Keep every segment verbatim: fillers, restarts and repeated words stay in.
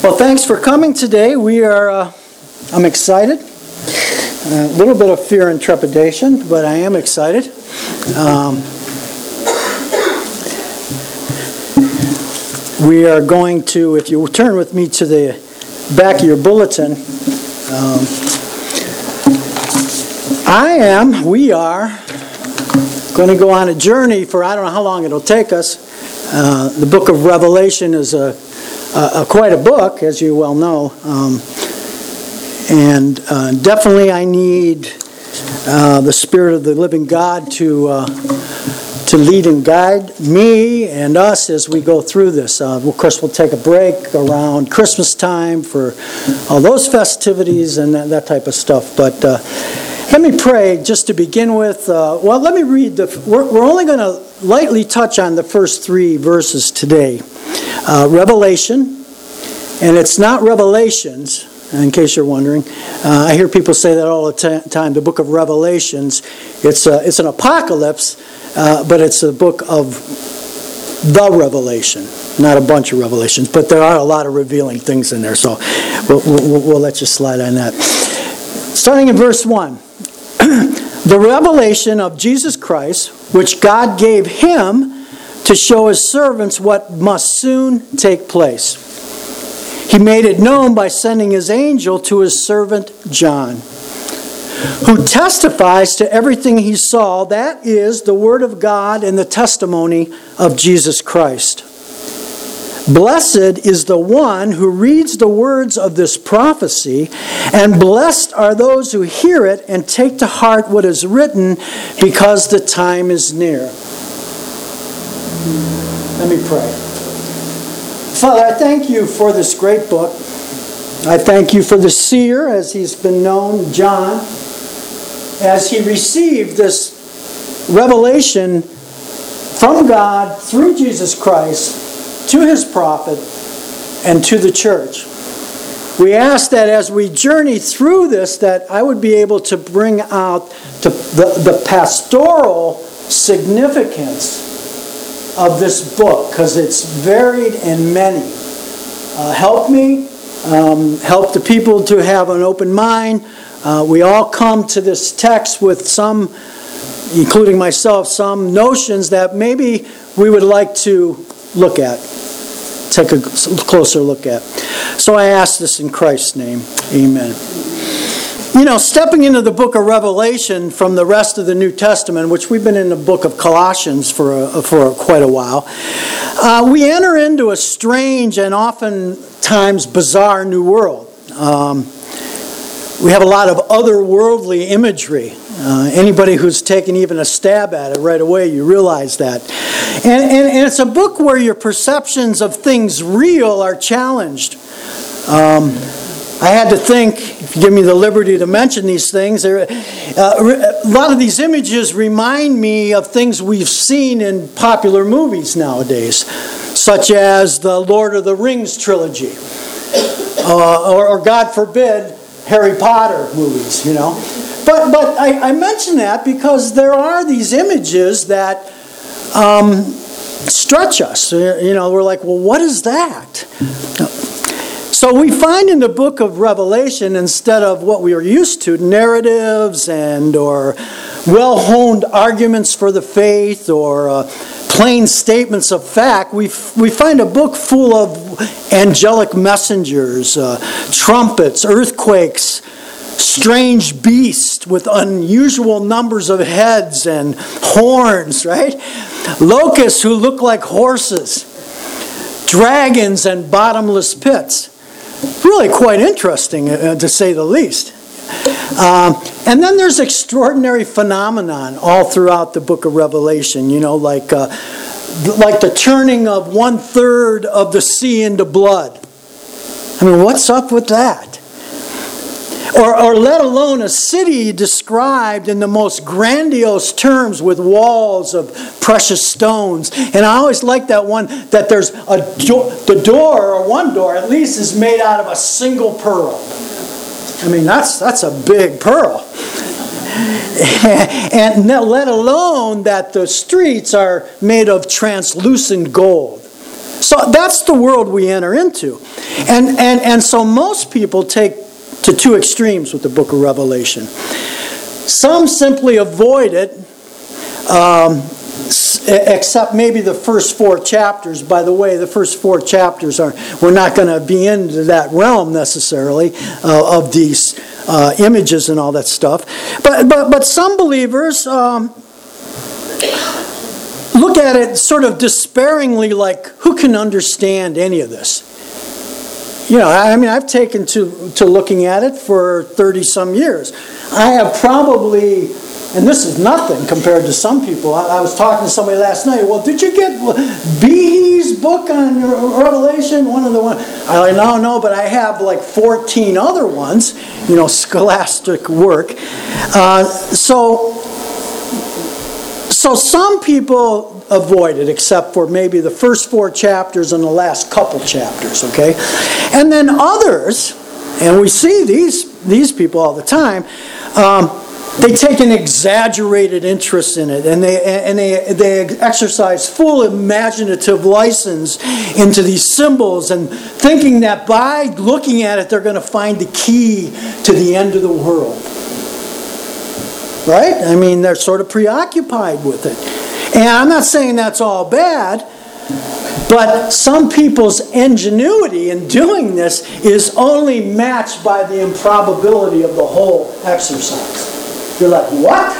Well, thanks for coming today. We are, uh, I'm excited. A little bit of fear and trepidation, but I am excited. Um, we are going to, if you turn with me to the back of your bulletin, um, I am, we are, going to go on a journey for I don't know how long it'll take us. Uh, the book of Revelation is a, a, a quite a book, as you well know. Um, and uh, definitely I need uh, the Spirit of the living God to uh, to lead and guide me and us as we go through this. Uh, of course, we'll take a break around Christmas time for all those festivities and that, that type of stuff. But uh, let me pray just to begin with. Uh, well, let me read the. We're, we're only going to lightly touch on the first three verses today. Uh, Revelation, and it's not Revelations. In case you're wondering, uh, I hear people say that all the t- time. The book of Revelations, it's a, it's an apocalypse, uh, but it's a book of the Revelation, not a bunch of revelations. But there are a lot of revealing things in there, so we'll, we'll, we'll let you slide on that. Starting in verse one, the revelation of Jesus Christ, which God gave him to show his servants what must soon take place. He made it known by sending his angel to his servant John, who testifies to everything he saw. That is the word of God and the testimony of Jesus Christ. Blessed is the one who reads the words of this prophecy, and blessed are those who hear it and take to heart what is written, because the time is near. Let me pray. Father, I thank you for this great book. I thank you for the seer, as he's been known, John, as he received this revelation from God through Jesus Christ to his prophet and to the church. We ask that as we journey through this, that I would be able to bring out the, the, the pastoral significance of this book, because it's varied and many. Uh, help me, um, help the people to have an open mind. Uh, we all come to this text with some, including myself, some notions that maybe we would like to look at, take a closer look at. So I ask this in Christ's name. Amen. You know, stepping into the book of Revelation from the rest of the New Testament, which we've been in the book of Colossians for a, for quite a while, uh, we enter into a strange and oftentimes bizarre new world. Um, we have a lot of otherworldly imagery. Uh, anybody who's taken even a stab at it right away, you realize that. And, and, and it's a book where your perceptions of things real are challenged. Um, I had to think, if you give me the liberty to mention these things, there, uh, a lot of these images remind me of things we've seen in popular movies nowadays, such as the Lord of the Rings trilogy, uh, or, or God forbid, Harry Potter movies, you know. But but I, I mention that because there are these images that um, stretch us. You know, we're like, well, what is that? So we find in the book of Revelation, instead of what we are used to, narratives and or well-honed arguments for the faith or uh, plain statements of fact, we we find a book full of angelic messengers, uh, trumpets, earthquakes, strange beasts with unusual numbers of heads and horns, right? Locusts who look like horses, dragons and bottomless pits. Really quite interesting, uh, to say the least. Um, and then there's extraordinary phenomenon all throughout the book of Revelation, you know, like uh, like the turning of one third of the sea into blood. I mean, what's up with that? Or, or let alone a city described in the most grandiose terms with walls of precious stones. And I always like that one, that there's a do- the door, or one door at least, is made out of a single pearl. I mean, that's that's a big pearl. And let alone that the streets are made of translucent gold. So that's the world we enter into. And, and, and so most people take to two extremes with the book of Revelation. Some simply avoid it, um, except maybe the first four chapters. By the way, the first four chapters are, we're not going to be into that realm necessarily uh, of these uh, images and all that stuff. But but but some believers um, look at it sort of despairingly, like, who can understand any of this? You know, I mean, I've taken to to looking at it for thirty some years. I have probably. And this is nothing compared to some people. I, I was talking to somebody last night. Well, did you get Behe's book on Revelation? One of the ones. I like, no, no, but I have like fourteen other ones. You know, scholastic work. Uh, so, so some people avoid it, except for maybe the first four chapters and the last couple chapters. Okay, and then others, and we see these these people all the time. Um, They take an exaggerated interest in it, and they and they they exercise full imaginative license into these symbols, and thinking that by looking at it, they're going to find the key to the end of the world. Right? I mean, they're sort of preoccupied with it. And I'm not saying that's all bad, but some people's ingenuity in doing this is only matched by the improbability of the whole exercise. You're like, what?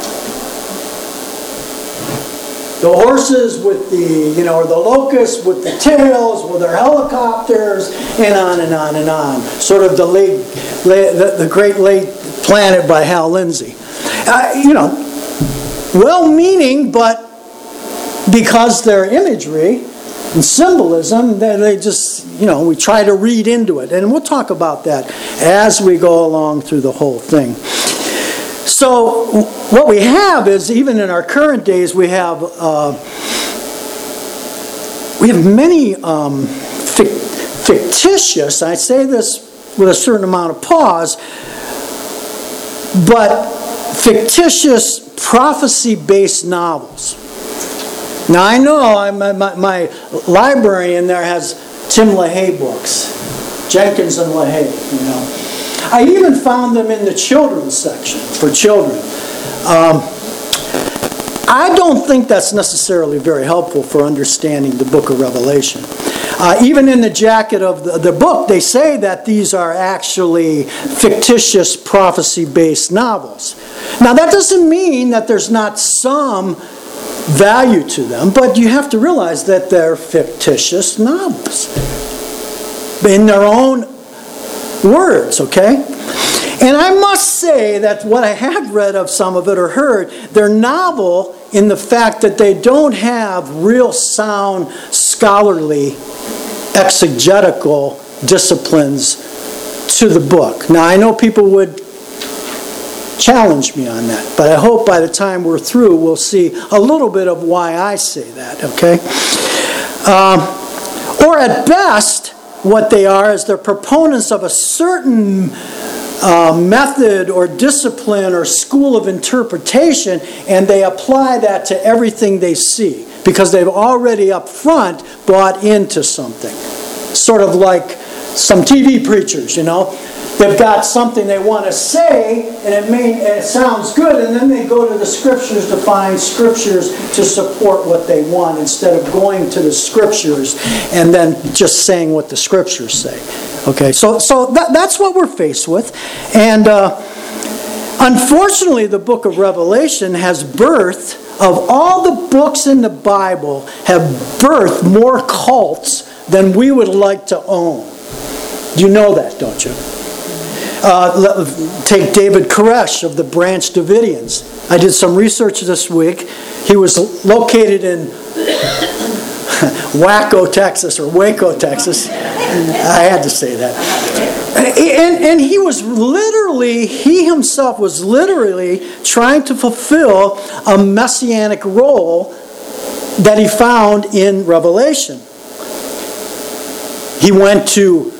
The horses with the, you know, or the locusts with the tails, with their helicopters, and on and on and on. Sort of the late, late the, the Great Late Planet by Hal Lindsey. Uh, you know, well-meaning, but because their imagery and symbolism, they, they just, you know, we try to read into it. And we'll talk about that as we go along through the whole thing. So what we have is, even in our current days, we have uh, we have many um, fictitious, I say this with a certain amount of pause, but fictitious prophecy-based novels. Now I know I'm, my, my library in there has Tim LaHaye books, Jenkins and LaHaye, you know. I even found them in the children's section for children. Um, I don't think that's necessarily very helpful for understanding the book of Revelation. Uh, even in the jacket of the, the book, they say that these are actually fictitious prophecy-based novels. Now, that doesn't mean that there's not some value to them, but you have to realize that they're fictitious novels in their own words, okay? And I must say that what I have read of some of it or heard, they're novel in the fact that they don't have real sound, scholarly, exegetical disciplines to the book. Now, I know people would challenge me on that, but I hope by the time we're through, we'll see a little bit of why I say that, okay? Um, or at best, what they are is they're proponents of a certain uh, method or discipline or school of interpretation, and they apply that to everything they see because they've already up front bought into something. Sort of like some T V preachers, you know. They've got something they want to say, and it may and it sounds good, and then they go to the scriptures to find scriptures to support what they want instead of going to the scriptures and then just saying what the scriptures say. Okay, so so that, that's what we're faced with, and uh, unfortunately, the book of Revelation has birthed, of all the books in the Bible, have birthed more cults than we would like to own. You know that, don't you? Uh, take David Koresh of the Branch Davidians. I did some research this week. He was located in Waco, Texas, or Waco, Texas. I had to say that. And, and he was literally, he himself was literally trying to fulfill a messianic role that he found in Revelation. He went to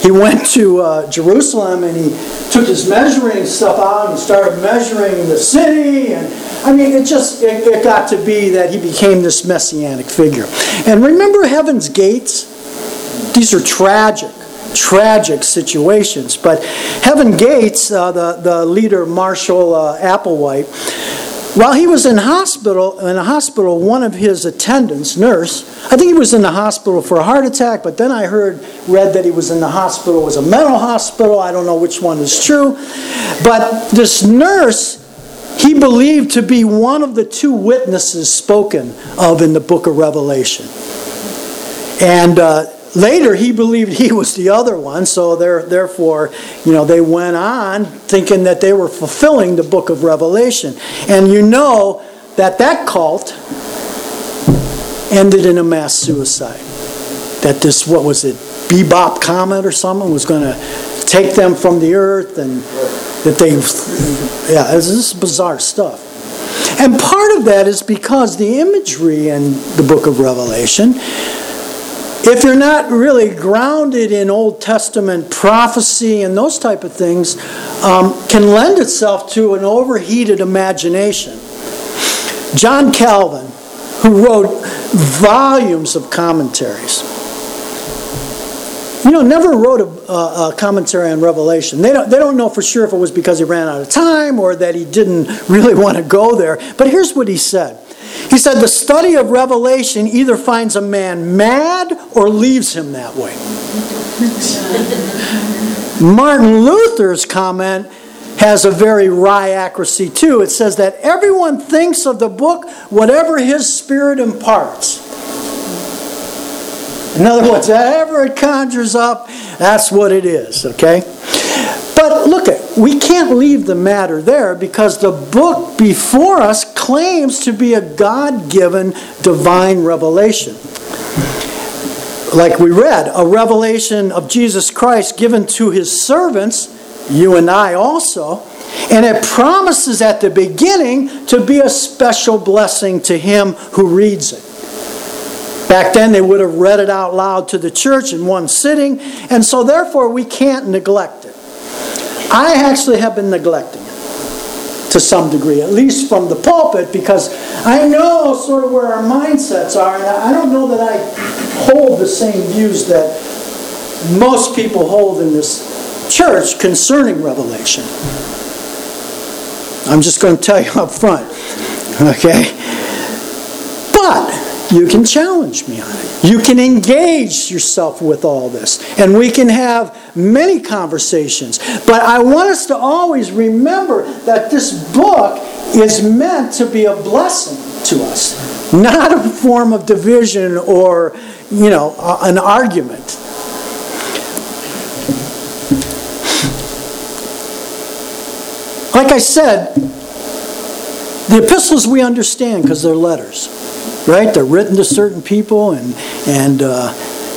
he went to uh, Jerusalem and he took his measuring stuff out and started measuring the city. And I mean, it just, it, it got to be that he became this messianic figure. And remember Heaven's Gates? These are tragic, tragic situations. But Heaven Gates, uh, the, the leader, Marshall uh, Applewhite, while he was in hospital, in a hospital, one of his attendants, nurse, I think he was in the hospital for a heart attack, but then I heard, read that he was in the hospital, it was a mental hospital. I don't know which one is true. But this nurse, he believed to be one of the two witnesses spoken of in the book of Revelation. And uh, later, he believed he was the other one, so therefore, you know, they went on thinking that they were fulfilling the book of Revelation. And you know that that cult ended in a mass suicide. That this, what was it, Bebop Comet or something was going to take them from the earth, and that they, yeah, this is bizarre stuff. And part of that is because the imagery in the book of Revelation, if you're not really grounded in Old Testament prophecy and those type of things, um, can lend itself to an overheated imagination. John Calvin, who wrote volumes of commentaries, you know, never wrote a, a, a commentary on Revelation. They don't, they don't know for sure if it was because he ran out of time or that he didn't really want to go there. But here's what he said. He said, the study of Revelation either finds a man mad or leaves him that way. Martin Luther's comment has a very wry accuracy too. It says that everyone thinks of the book whatever his spirit imparts. In other words, whatever it conjures up, that's what it is, okay? But look, at, we can't leave the matter there because the book before us claims to be a God-given divine revelation. Like we read, a revelation of Jesus Christ given to his servants, you and I also, and it promises at the beginning to be a special blessing to him who reads it. Back then they would have read it out loud to the church in one sitting, and so therefore we can't neglect it. I actually have been neglecting it to some degree, at least from the pulpit, because I know sort of where our mindsets are, and I don't know that I hold the same views that most people hold in this church concerning Revelation. I'm just going to tell you up front, okay? But you can challenge me on it. You can engage yourself with all this. And we can have many conversations. But I want us to always remember that this book is meant to be a blessing to us. Not a form of division or, you know, an argument. Like I said, the epistles we understand because they're letters. Right? They're written to certain people, and and uh,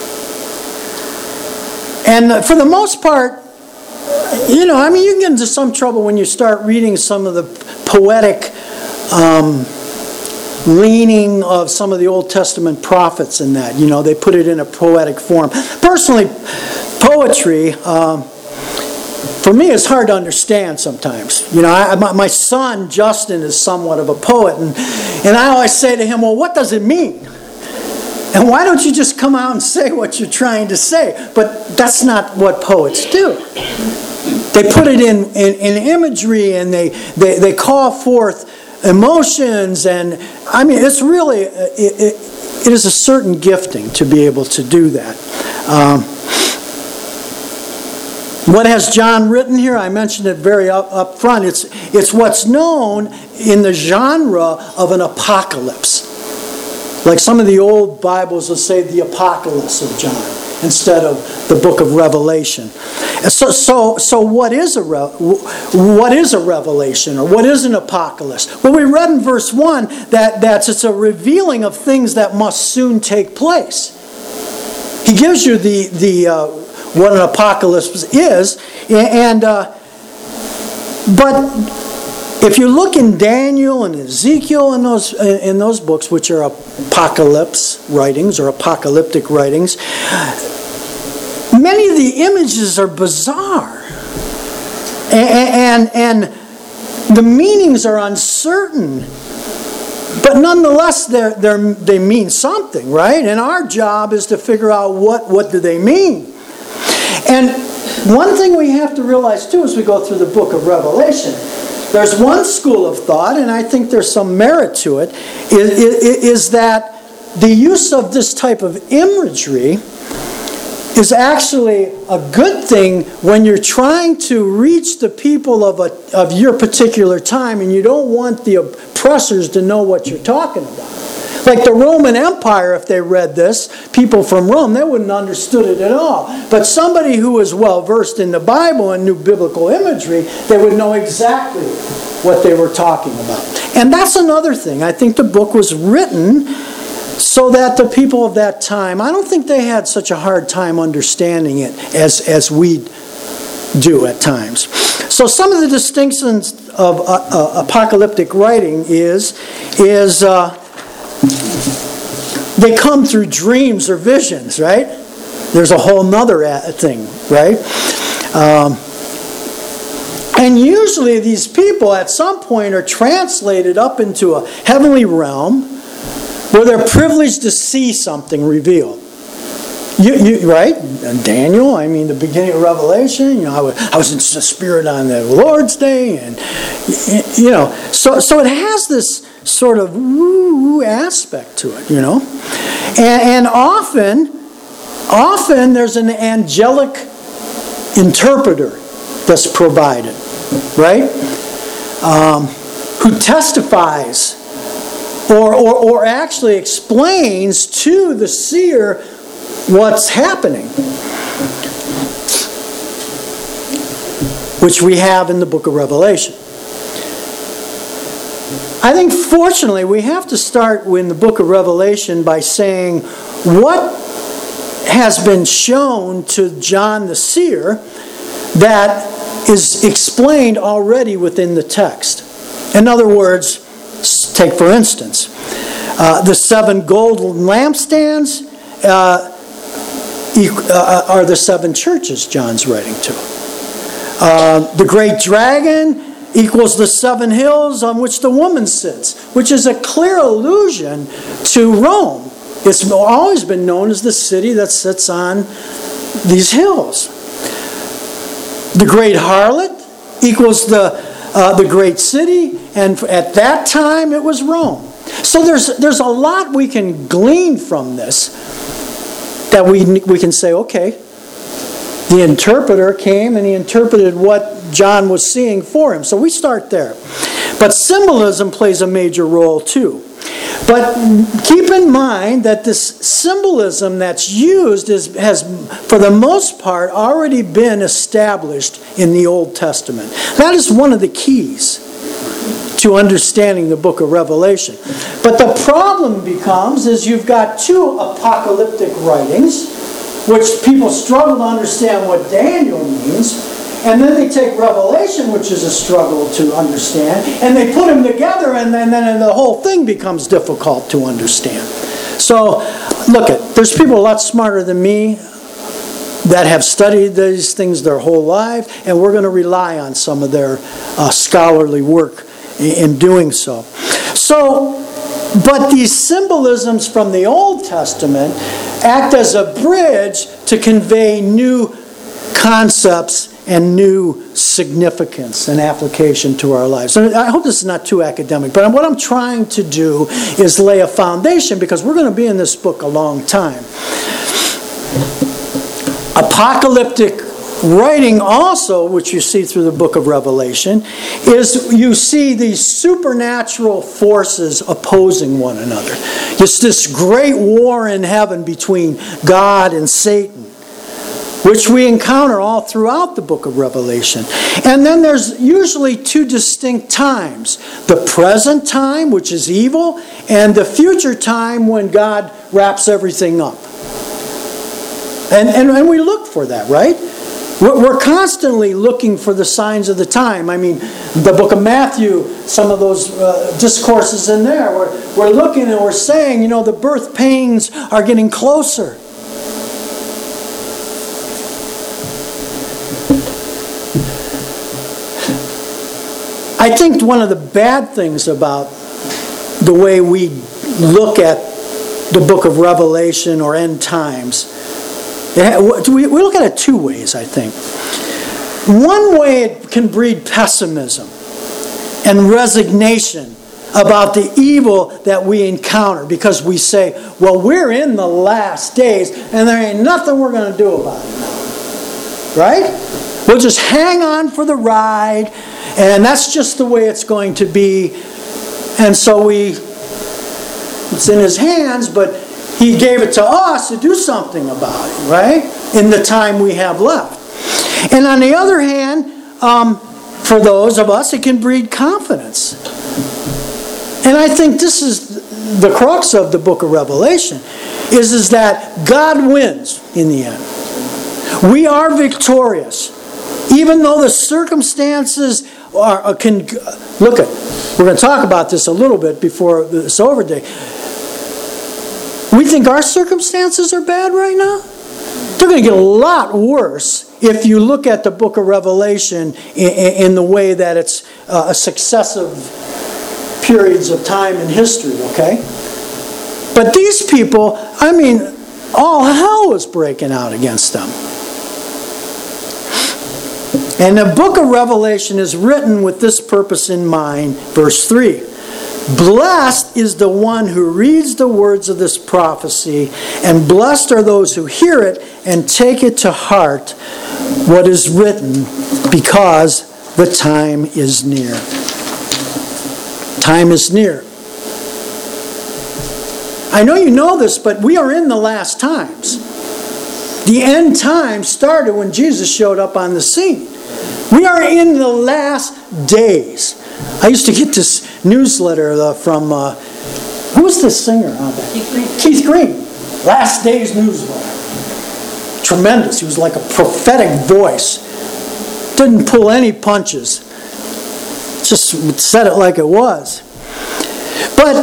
and for the most part, you know, I mean, you can get into some trouble when you start reading some of the poetic um, leaning of some of the Old Testament prophets in that. You know, they put it in a poetic form. Personally, poetry, um, for me, it's hard to understand sometimes. You know, I, my, my son, Justin, is somewhat of a poet, and, and I always say to him, well, what does it mean? And why don't you just come out and say what you're trying to say? But that's not what poets do. They put it in, in, in imagery, and they, they, they call forth emotions, and I mean, it's really, it, it, it is a certain gifting to be able to do that. Um, What has John written here? I mentioned it very up, up front. It's, it's what's known in the genre of an apocalypse. Like some of the old Bibles will say the Apocalypse of John instead of the book of Revelation. So, so, so what is a re, what is a revelation, or what is an apocalypse? Well, we read in verse one that that's it's a revealing of things that must soon take place. He gives you the the uh, what an apocalypse is, and uh, but if you look in Daniel and Ezekiel and those in those books, which are apocalypse writings or apocalyptic writings, many of the images are bizarre. And, and, and the meanings are uncertain. But nonetheless, they're, they're, they mean something, right? And our job is to figure out what, what do they mean. And one thing we have to realize, too, as we go through the book of Revelation, there's one school of thought, and I think there's some merit to it, is, is that the use of this type of imagery is actually a good thing when you're trying to reach the people of, a, of your particular time and you don't want the oppressors to know what you're talking about. Like the Roman Empire, if they read this, people from Rome, they wouldn't have understood it at all. But somebody who was well versed in the Bible and knew biblical imagery, they would know exactly what they were talking about. And that's another thing. I think the book was written so that the people of that time, I don't think they had such a hard time understanding it as, as we do at times. So some of the distinctions of uh, uh, apocalyptic writing is, is uh, they come through dreams or visions, right? There's a whole nother thing, right? Um, and usually these people at some point are translated up into a heavenly realm where they're privileged to see something revealed. You, you, right? And Daniel, I mean, the beginning of Revelation, you know, I was, I was in the Spirit on the Lord's Day, and, you know, so, so it has this sort of woo aspect to it, you know. And, and often, often there's an angelic interpreter that's provided, right? Um, who testifies or, or, or actually explains to the seer what's happening, which we have in the book of Revelation. I think, fortunately, we have to start in the book of Revelation by saying what has been shown to John the seer that is explained already within the text. In other words, take for instance, uh, the seven golden lampstands uh, uh, are the seven churches John's writing to. Uh, the great dragon equals the seven hills on which the woman sits, which is a clear allusion to Rome. It's always been known as the city that sits on these hills. The great harlot equals the uh, the great city, and at that time it was Rome. So there's there's a lot we can glean from this that we we can say, okay, the interpreter came and he interpreted what John was seeing for him. So we start there. But symbolism plays a major role too. But keep in mind that this symbolism that's used is, has, for the most part, already been established in the Old Testament. That is one of the keys to understanding the book of Revelation. But the problem becomes is you've got two apocalyptic writings, which people struggle to understand what Daniel means. And then they take Revelation, which is a struggle to understand, and they put them together, and then, then the whole thing becomes difficult to understand. So, look, it, there's people a lot smarter than me that have studied these things their whole life, and we're going to rely on some of their uh, scholarly work in doing so. So, but these symbolisms from the Old Testament act as a bridge to convey new concepts and new significance and application to our lives. And I hope this is not too academic, but what I'm trying to do is lay a foundation because we're going to be in this book a long time. Apocalyptic writing also, which you see through the book of Revelation, is you see these supernatural forces opposing one another. It's this great war in heaven between God and Satan, which we encounter all throughout the book of Revelation. And then there's usually two distinct times. The present time, which is evil, and the future time when God wraps everything up. And, and, and we look for that, right? We're, we're constantly looking for the signs of the time. I mean, the book of Matthew, some of those uh, discourses in there, we're, we're looking and we're saying, you know, the birth pains are getting closer. I think one of the bad things about the way we look at the book of Revelation or end times, we look at it two ways, I think. One way it can breed pessimism and resignation about the evil that we encounter because we say, well, we're in the last days and there ain't nothing we're going to do about it now. Right? We'll just hang on for the ride and that's just the way it's going to be. And so we, it's in His hands, but He gave it to us to do something about it, right? In the time we have left. And on the other hand, um, for those of us, it can breed confidence. And I think this is the crux of the book of Revelation, is, is that God wins in the end. We are victorious. Even though the circumstances are, can, look at, we're going to talk about this a little bit before it's over today. We think our circumstances are bad right now? They're going to get a lot worse if you look at the book of Revelation in, in the way that it's uh, a successive periods of time in history, okay? But these people, I mean, all hell was breaking out against them. And the book of Revelation is written with this purpose in mind. Verse three. Blessed is the one who reads the words of this prophecy, and blessed are those who hear it and take it to heart what is written, because the time is near. Time is near. I know you know this, but we are in the last times. The end times started when Jesus showed up on the scene. We are in the last days. I used to get this newsletter uh, from, uh, who was this singer out there? Keith Green. Keith Green. Last Days newsletter. Tremendous. He was like a prophetic voice. Didn't pull any punches. Just said it like it was. But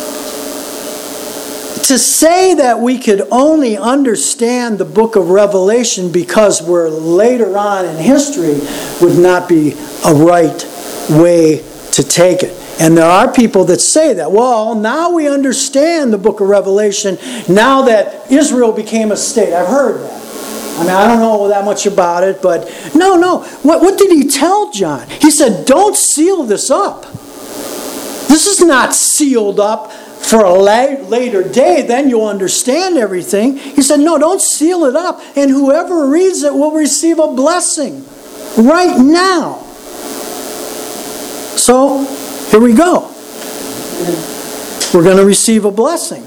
to say that we could only understand the book of Revelation because we're later on in history would not be a right way to take it. And there are people that say that, well, now we understand the book of Revelation now that Israel became a state. I've heard that. I mean, I don't know that much about it, but no, no. What, what did He tell John? He said, don't seal this up. This is not sealed up for a la- later day, then you'll understand everything. He said, no, don't seal it up. And whoever reads it will receive a blessing right now. So, here we go. We're going to receive a blessing.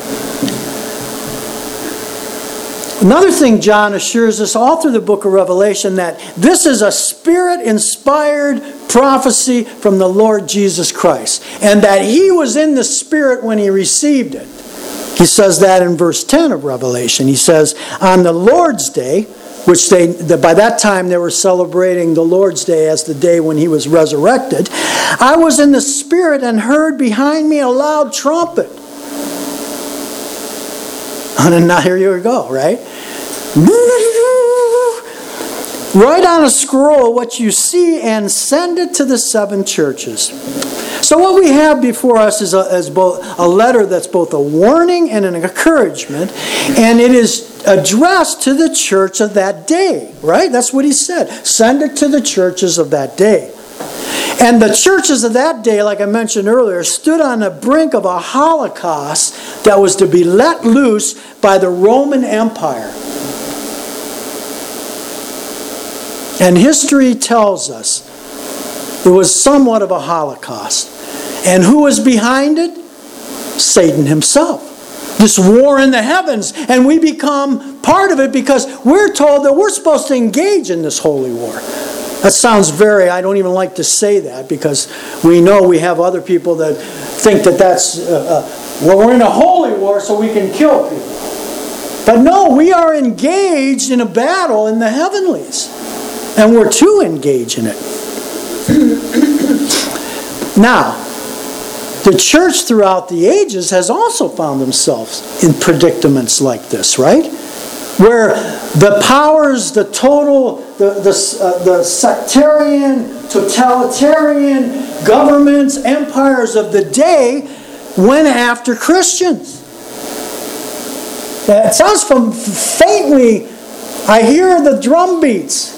Another thing John assures us all through the book of Revelation, that this is a Spirit-inspired prophecy from the Lord Jesus Christ. And that He was in the Spirit when He received it. He says that in verse ten of Revelation. He says, on the Lord's Day, which they by that time they were celebrating the Lord's Day as the day when He was resurrected, I was in the Spirit and heard behind me a loud trumpet. And now here you go, right? Write on a scroll what you see and send it to the seven churches. So what we have before us is a, is both a letter that's both a warning and an encouragement, and it is addressed to the church of that day, right? That's what he said. Send it to the churches of that day. And the churches of that day, like I mentioned earlier, stood on the brink of a Holocaust that was to be let loose by the Roman Empire. And history tells us it was somewhat of a Holocaust. And who was behind it? Satan himself. This war in the heavens. And we become part of it because we're told that we're supposed to engage in this holy war. That sounds very, I don't even like to say that because we know we have other people that think that that's, uh, uh, well, we're in a holy war so we can kill people. But no, we are engaged in a battle in the heavenlies. And we're to engage in it. Now, the church throughout the ages has also found themselves in predicaments like this, right? where the powers, the total, the, the, uh, the sectarian, totalitarian governments, empires of the day went after Christians. It sounds from faintly, I hear the drum beats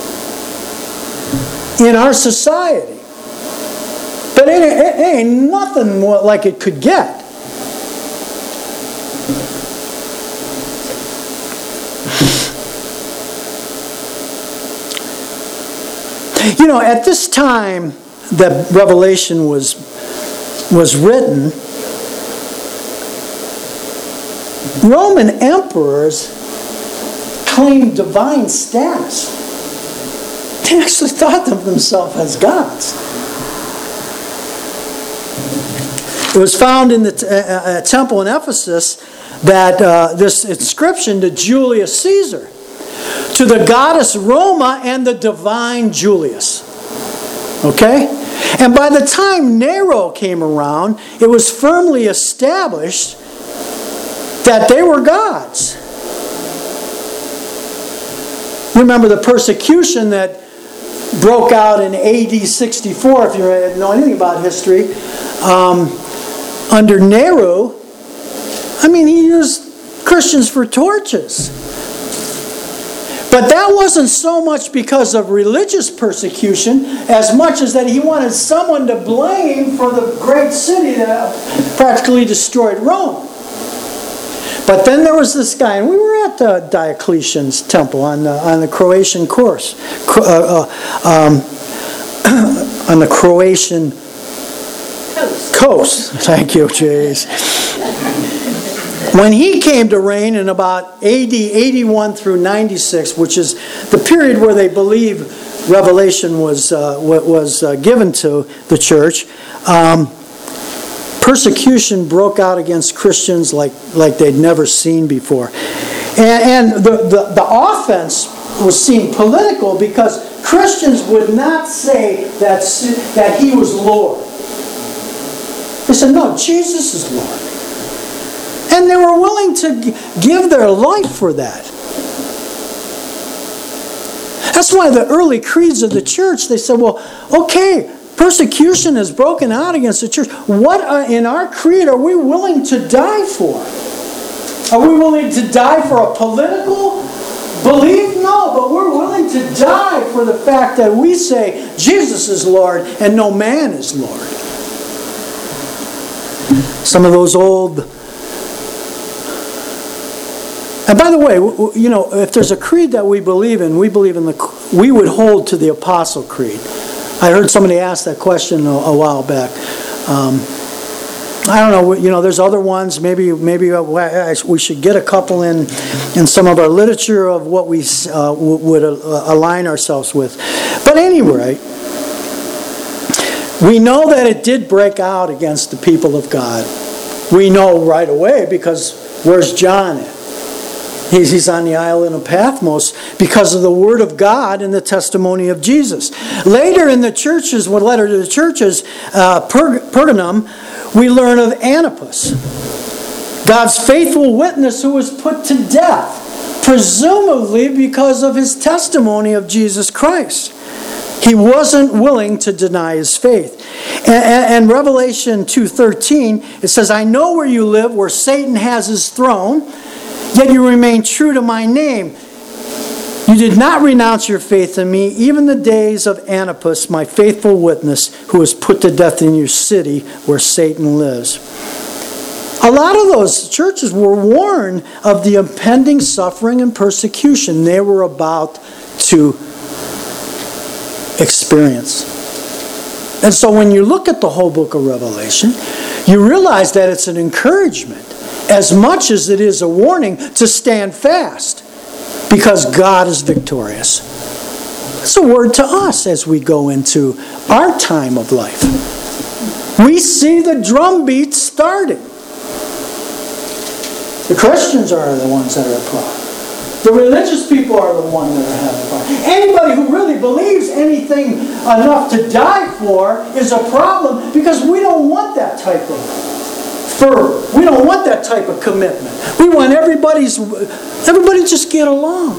in our society. But it, it ain't nothing like it could get. You know, at this time that Revelation was, was written, Roman emperors claimed divine status. They actually thought of themselves as gods. It was found in the t- uh, uh, temple in Ephesus that uh, this inscription to Julius Caesar, to the goddess Roma and the divine Julius. Okay? And by the time Nero came around, it was firmly established that they were gods. Remember the persecution that broke out in A D sixty-four, if you know anything about history, um, under Nero. I mean, he used Christians for torches. But that wasn't so much because of religious persecution as much as that he wanted someone to blame for the great city that practically destroyed Rome. But then there was this guy, and we were at uh, Diocletian's temple on the, on the Croatian course, uh, uh, um, on the Croatian coast. coast. Thank you, Jays. When he came to reign in about A D eighty-one through ninety-six, which is the period where they believe Revelation was uh, was uh, given to the church, um, persecution broke out against Christians like, like they'd never seen before. And, and the, the, the offense was seen political because Christians would not say that, that he was Lord. They said, no, Jesus is Lord. And they were willing to give their life for that. That's why the early creeds of the church, they said, well, okay, persecution has broken out against the church. What in our creed are we willing to die for? Are we willing to die for a political belief? No, but we're willing to die for the fact that we say Jesus is Lord and no man is Lord. Some of those old... And by the way, you know, if there's a creed that we believe in, we believe in the, we would hold to the Apostle Creed. I heard somebody ask that question a, a while back. Um, I don't know, you know, there's other ones. Maybe, maybe we should get a couple in, in some of our literature of what we uh, would align ourselves with. But anyway, we know that it did break out against the people of God. We know right away because where's John at? He's on the island of Patmos because of the Word of God and the testimony of Jesus. Later in the churches, what letter to the churches, uh, Pergamum, we learn of Antipas, God's faithful witness who was put to death, presumably because of his testimony of Jesus Christ. He wasn't willing to deny his faith. And, and Revelation two thirteen, it says, I know where you live, where Satan has his throne, yet you remain true to my name. You did not renounce your faith in me, even the days of Antipas, my faithful witness, who was put to death in your city where Satan lives. A lot of those churches were warned of the impending suffering and persecution they were about to experience. And so when you look at the whole book of Revelation, you realize that it's an encouragement as much as it is a warning to stand fast because God is victorious. It's a word to us as we go into our time of life. We see the drum beats starting. The Christians are the ones that are a problem. The religious people are the ones that are having a problem. Anybody who really believes anything enough to die for is a problem because we don't want that type of fervor. We don't want that type of commitment. We want everybody's, everybody just get along.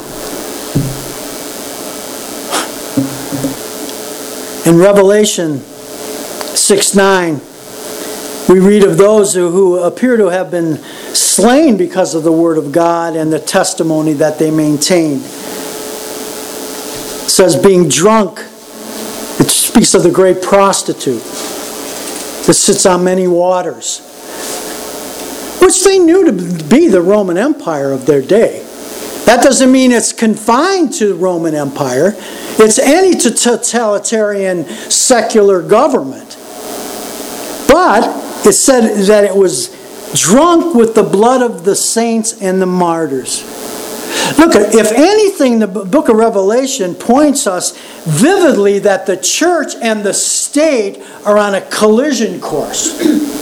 In Revelation six nine, we read of those who, who appear to have been slain because of the Word of God and the testimony that they maintained. It says, being drunk, it speaks of the great prostitute that sits on many waters, which they knew to be the Roman Empire of their day. That doesn't mean it's confined to the Roman Empire. It's any totalitarian secular government. But it said that it was drunk with the blood of the saints and the martyrs. Look, if anything, the book of Revelation points us vividly that the church and the state are on a collision course.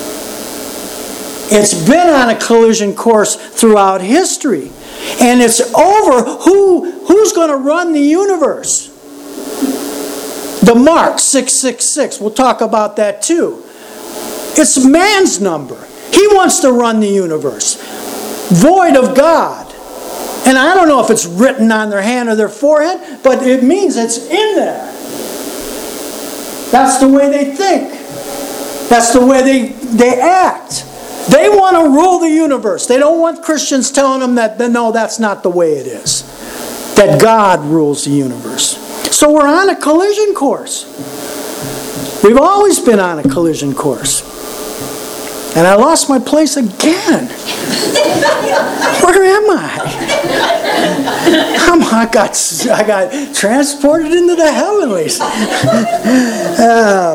It's been on a collision course throughout history. And it's over. Who, who's going to run the universe? The mark, six six six. We'll talk about that too. It's man's number. He wants to run the universe. Void of God. And I don't know if it's written on their hand or their forehead, but it means it's in there. That's the way they think. That's the way they, they act. They want to rule the universe. They don't want Christians telling them that, no, that's not the way it is. That God rules the universe. So we're on a collision course. We've always been on a collision course. And I lost my place again. Where am I? I'm, I got I got transported into the heavenlies. Uh,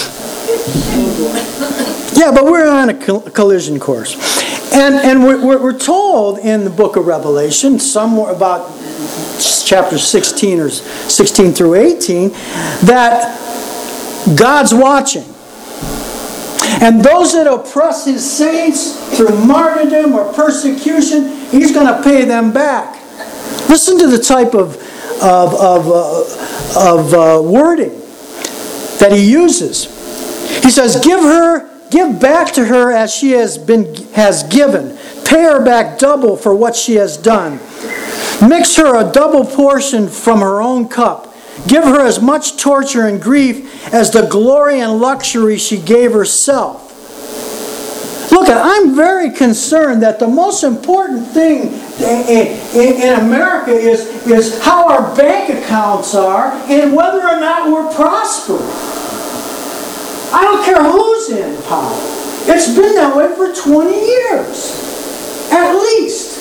yeah, but we're on a collision course. And, and we're, we're told in the book of Revelation, somewhere about chapter sixteen or sixteen through eighteen, that God's watching. And those that oppress His saints through martyrdom or persecution, He's going to pay them back. Listen to the type of, of, of, uh, of uh, wording that He uses. He says, give her, give back to her as she has been has given. Pay her back double for what she has done. Mix her a double portion from her own cup. Give her as much torture and grief as the glory and luxury she gave herself. Look, I'm very concerned that the most important thing in, in, in America is, is how our bank accounts are and whether or not we're prospering. I don't care who's in power. It's been that way for twenty years, at least.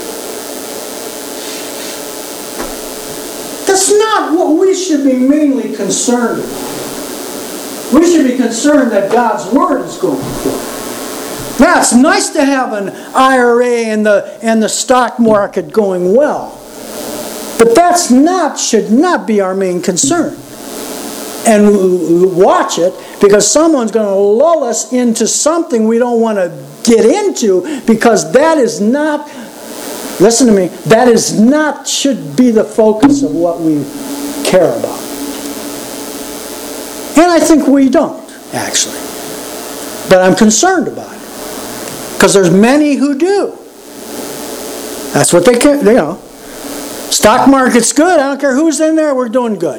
That's not what we should be mainly concerned with. We should be concerned that God's Word is going forth. Now, it's nice to have an I R A and the, and the stock market going well. But that's not, should not be our main concern. And watch it, because someone's going to lull us into something we don't want to get into, because that is not, listen to me, that is not, should be the focus of what we care about. And I think we don't, actually. But I'm concerned about it. Because there's many who do. That's what they care, you know. Stock market's good, I don't care who's in there, we're doing good.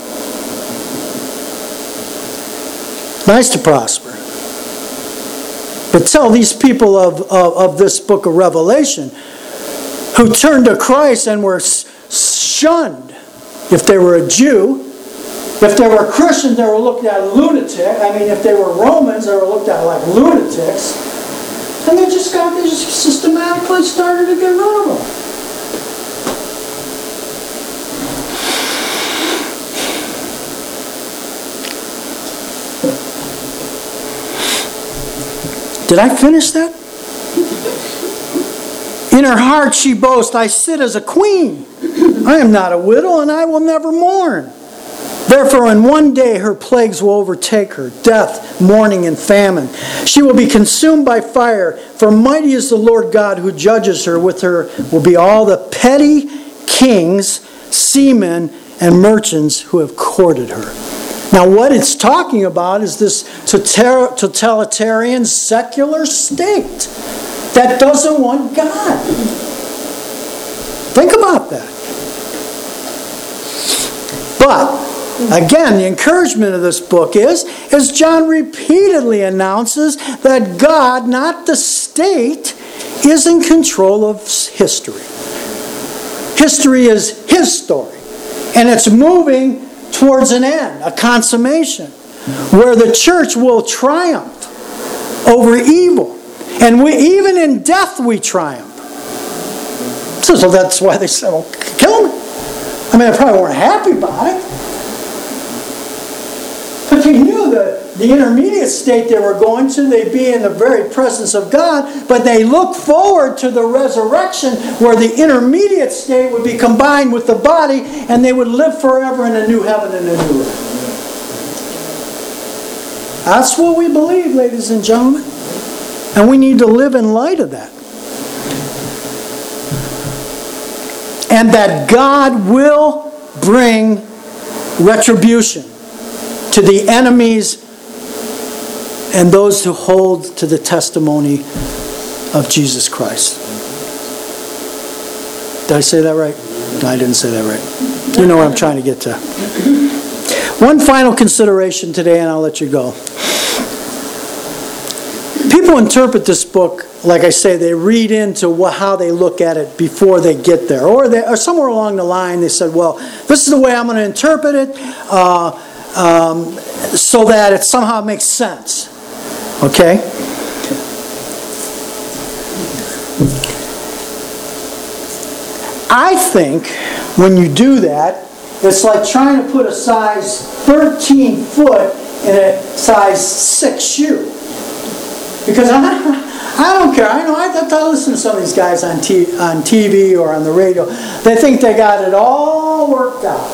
Nice to prosper. But tell these people of, of, of this book of Revelation who turned to Christ and were shunned. If they were a Jew, if they were Christians, they were looked at lunatic. I mean, if they were Romans, they were looked at like lunatics. And they just got, they just systematically started to get rid of them. Did I finish that? In her heart she boasts, I sit as a queen. I am not a widow, and I will never mourn. Therefore, in one day her plagues will overtake her, death, mourning, and famine. She will be consumed by fire, for mighty is the Lord God who judges her. With her will be all the petty kings, seamen, and merchants who have courted her. Now, what it's talking about is this totalitarian secular state that doesn't want God. Think about that. But, again, the encouragement of this book is, as John repeatedly announces, that God, not the state, is in control of history. History is His story. And it's moving towards an end, a consummation, where the church will triumph over evil. And we, even in death we triumph. So, so that's why they said, well, kill me. I mean, they probably weren't happy about it. But they knew that the intermediate state they were going to, they'd be in the very presence of God, but they looked forward to the resurrection where the intermediate state would be combined with the body and they would live forever in a new heaven and a new earth. That's what we believe, ladies and gentlemen. And we need to live in light of that. And that God will bring retribution to the enemies and those who hold to the testimony of Jesus Christ. Did I say that right? No, I didn't say that right. You know what I'm trying to get to. One final consideration today, and I'll let you go. People interpret this book, like I say, they read into what, how they look at it before they get there. Or, they, or somewhere along the line they said, well, this is the way I'm going to interpret it uh, um, so that it somehow makes sense. Okay? I think when you do that, it's like trying to put a size thirteen foot in a size six shoe. Because I, I don't care. I know I, I listen to some of these guys on T, on T V or on the radio. They think they got it all worked out.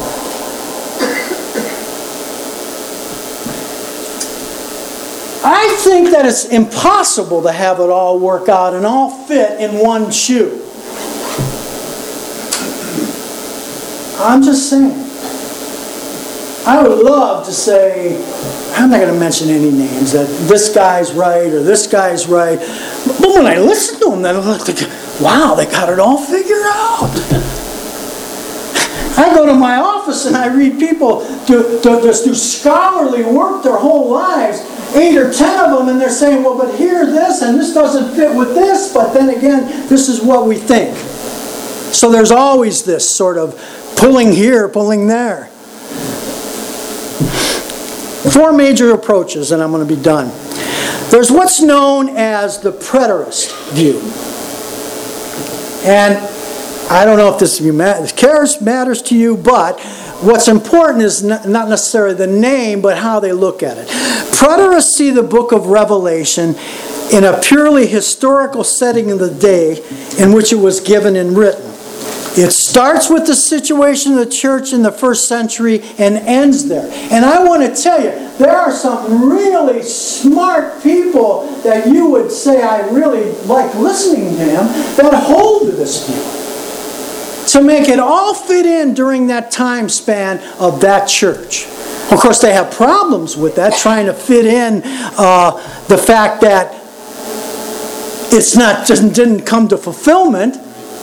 I think that it's impossible to have it all work out and all fit in one shoe. I'm just saying. I would love to say, I'm not going to mention any names, that this guy's right or this guy's right. But when I listen to them, then I'm like, wow, they got it all figured out. I go to my office and I read people do, do, just do scholarly work their whole lives, eight or ten of them, and they're saying, well, but here this, and this doesn't fit with this, but then again, this is what we think. So there's always this sort of pulling here, pulling there. Four major approaches, and I'm going to be done. There's what's known as the preterist view. And I don't know if this cares matters to you, but what's important is not necessarily the name, but how they look at it. Preterists see the book of Revelation in a purely historical setting of the day in which it was given and written. It starts with the situation of the church in the first century and ends there. And I want to tell you, there are some really smart people that you would say I really like listening to him that hold to this view. To make it all fit in during that time span of that church. Of course, they have problems with that, trying to fit in uh, the fact that it's not just didn't come to fulfillment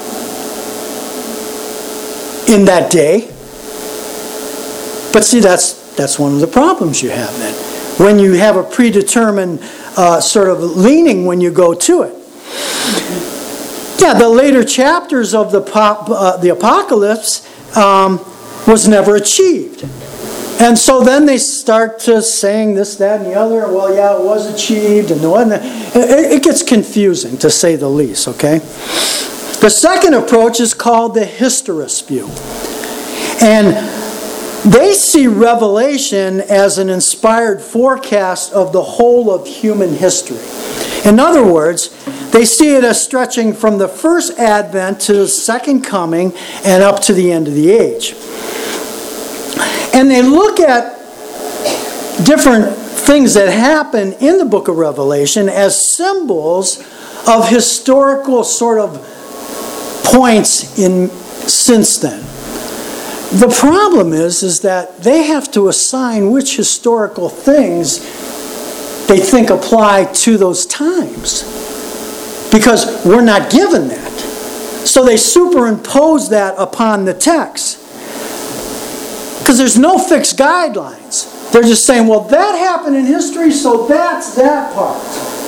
in that day. But see, that's that's one of the problems you have then. When you have a predetermined uh, sort of leaning when you go to it. Yeah, the later chapters of the pop, uh, the Apocalypse um, was never achieved. And so then they start to saying this, that, and the other. Well, yeah, it was achieved, and it wasn't. It, it gets confusing, to say the least, okay? The second approach is called the historist view. And they see Revelation as an inspired forecast of the whole of human history. In other words, they see it as stretching from the first advent to the second coming and up to the end of the age. And they look at different things that happen in the book of Revelation as symbols of historical sort of points in since then. The problem is, is that they have to assign which historical things they think apply to those times. Because we're not given that. So they superimpose that upon the text. Because there's no fixed guidelines. They're just saying, well, that happened in history, so that's that part.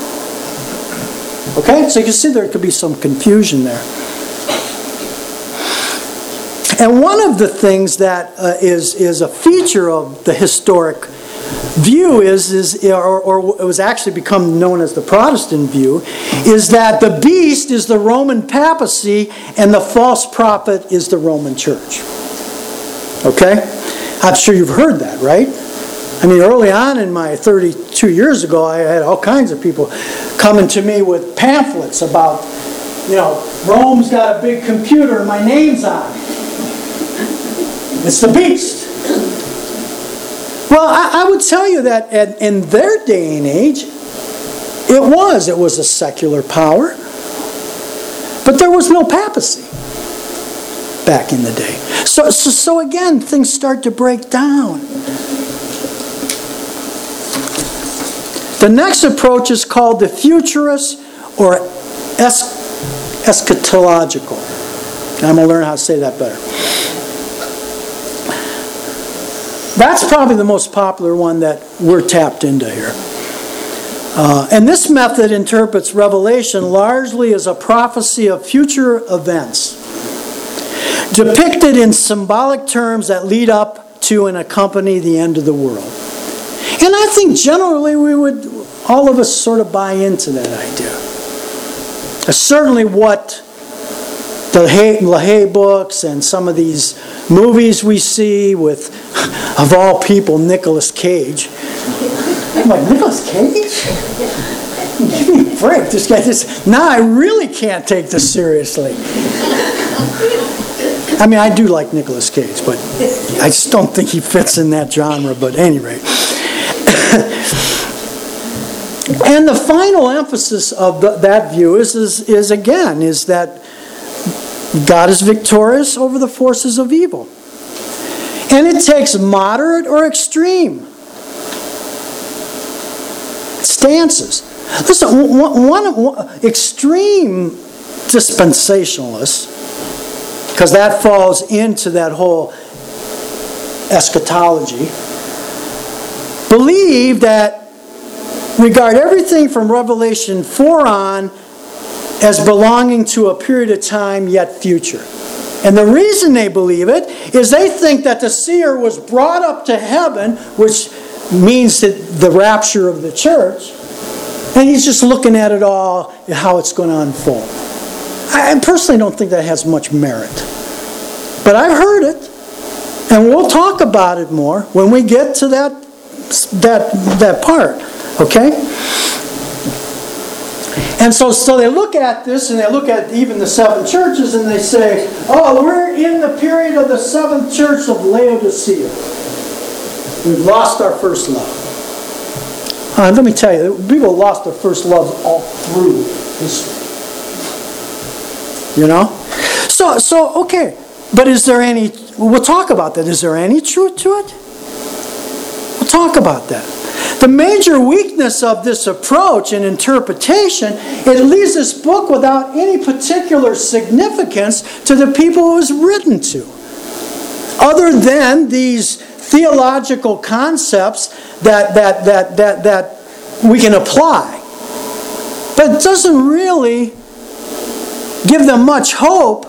Okay? So you can see there could be some confusion there. And one of the things that uh, is, is a feature of the historic view is, is or, or it was actually become known as the Protestant view, is that the beast is the Roman papacy and the false prophet is the Roman church. Okay? I'm sure you've heard that, right? I mean, early on in my thirty-two years ago, I had all kinds of people coming to me with pamphlets about, you know, Rome's got a big computer and my name's on it. It's the beast. Well, I, I would tell you that at, in their day and age, it was. It was a secular power. But there was no papacy back in the day. So, so, so again, things start to break down. The next approach is called the futurist or es- eschatological. I'm going to learn how to say that better. That's probably the most popular one that we're tapped into here. Uh, and this method interprets Revelation largely as a prophecy of future events, depicted in symbolic terms that lead up to and accompany the end of the world. And I think generally we would, all of us sort of buy into that idea. That's certainly what the LaHaye books and some of these movies we see with, of all people, Nicolas Cage. I'm like, Nicolas Cage? Give me a break. This guy just, now I really can't take this seriously. I mean, I do like Nicolas Cage, but I just don't think he fits in that genre, but at any rate. And the final emphasis of the, that view is, is, is, again, is that God is victorious over the forces of evil. And it takes moderate or extreme stances. Listen, one, one, one extreme dispensationalists, because that falls into that whole eschatology, believe that regard everything from Revelation four on as belonging to a period of time yet future. And the reason they believe it is they think that the seer was brought up to heaven, which means that the rapture of the church, and he's just looking at it all, how it's going to unfold. I personally don't think that has much merit. But I've heard it, and we'll talk about it more when we get to that, that, that part. Okay? And so, so they look at this, and they look at even the seven churches, and they say, oh, we're in the period of the seventh church of Laodicea. We've lost our first love. Uh, let me tell you, people lost their first love all through history. You know? So, so okay. But is there any, we'll talk about that. Is there any truth to it? We'll talk about that. The major weakness of this approach and interpretation, it leaves this book without any particular significance to the people it was written to, other than these theological concepts that that that that that we can apply. But it doesn't really give them much hope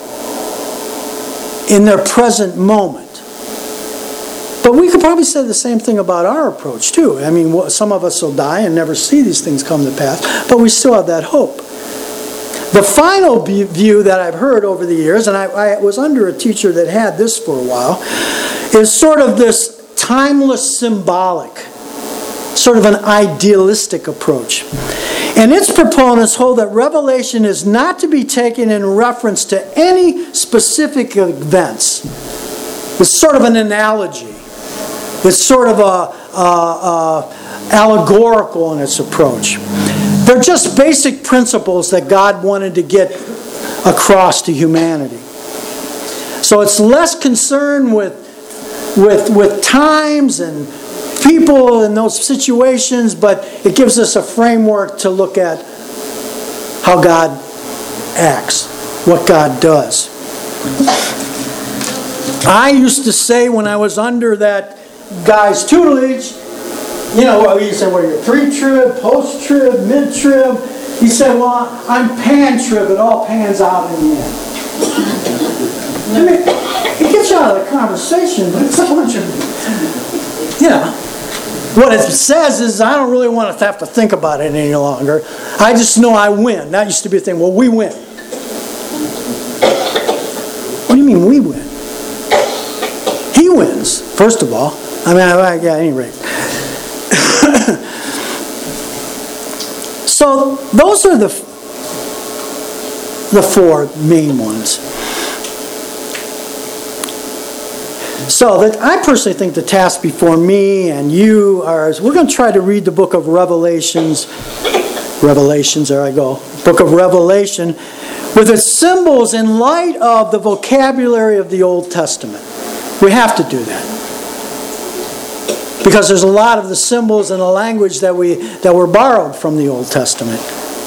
in their present moment. But we could probably say the same thing about our approach too. I mean, some of us will die and never see these things come to pass, but we still have that hope. The final view that I've heard over the years, and I, I was under a teacher that had this for a while, is sort of this timeless symbolic, sort of an idealistic approach. And its proponents hold that Revelation is not to be taken in reference to any specific events. It's sort of an analogy. It's sort of a, a, a allegorical in its approach. They're just basic principles that God wanted to get across to humanity. So it's less concerned with, with, with times and people in those situations, but it gives us a framework to look at how God acts, what God does. I used to say when I was under that guy's tutelage, you know, he said, what are you, pre-trib, post-trib, mid-trib? He said, well, I'm pan-trib. It all pans out in the end. I mean, it gets you out of the conversation, but it's a bunch of, you know, what it says is I don't really want to have to think about it any longer. I just know I win. That used to be a thing. Well, we win. What do you mean we win? He wins, first of all. I mean, I, yeah, at any rate. So those are the the four main ones. So that I personally think the task before me and you are, we're going to try to read the book of Revelations, Revelations, there I go, book of Revelation, with its symbols in light of the vocabulary of the Old Testament. We have to do that. Because there's a lot of the symbols and the language that we that were borrowed from the Old Testament.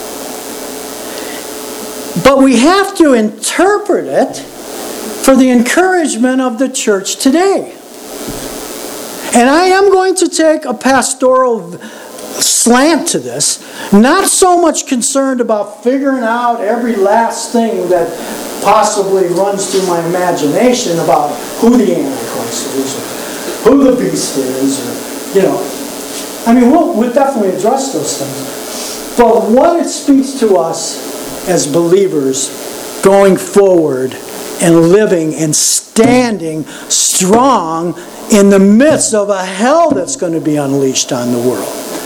But we have to interpret it for the encouragement of the church today. And I am going to take a pastoral slant to this, not so much concerned about figuring out every last thing that possibly runs through my imagination about who the Antichrist is, or who the beast is, or, you know. I mean, we'll, we'll definitely address those things. But what it speaks to us as believers going forward and living and standing strong in the midst of a hell that's going to be unleashed on the world.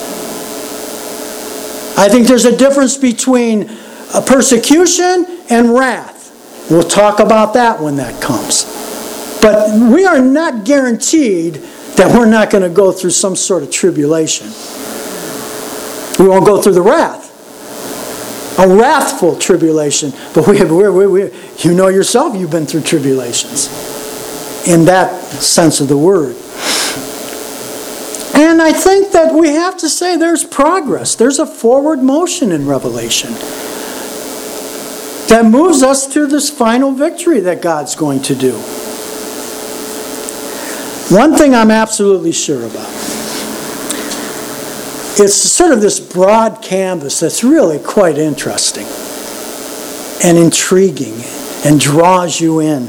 I think there's a difference between a persecution and wrath. We'll talk about that when that comes. But we are not guaranteed that we're not going to go through some sort of tribulation. We won't go through the wrath. A wrathful tribulation. But we have, we we we you know yourself, you've been through tribulations. In that sense of the word. And I think that we have to say there's progress. There's a forward motion in Revelation that moves us to this final victory that God's going to do. One thing I'm absolutely sure about. It's sort of this broad canvas that's really quite interesting and intriguing and draws you in.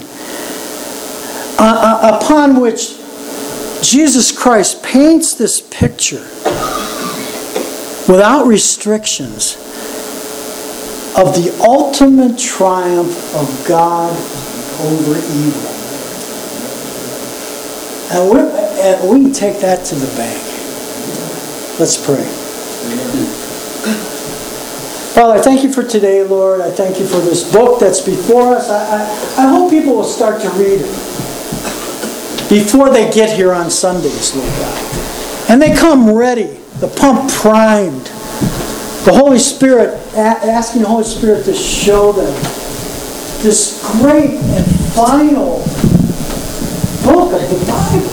Uh, upon which Jesus Christ paints this picture without restrictions of the ultimate triumph of God over evil. And, we're, and we can take that to the bank. Let's pray. Father, I thank you for today, Lord. I thank you for this book that's before us. I, I, I hope people will start to read it before they get here on Sundays, Lord God. And they come ready, the pump primed. The Holy Spirit, asking the Holy Spirit to show them this great and final book of the Bible.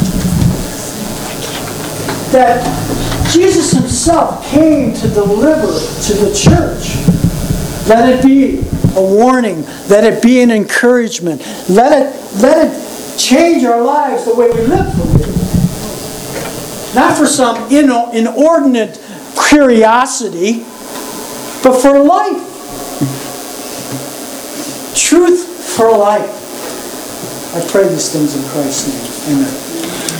That Jesus himself came to deliver to the church. Let it be a warning. Let it be an encouragement. Let it, let it change our lives the way we live for you. Not for some inordinate curiosity, but for life. Truth for life. I pray these things in Christ's name. Amen.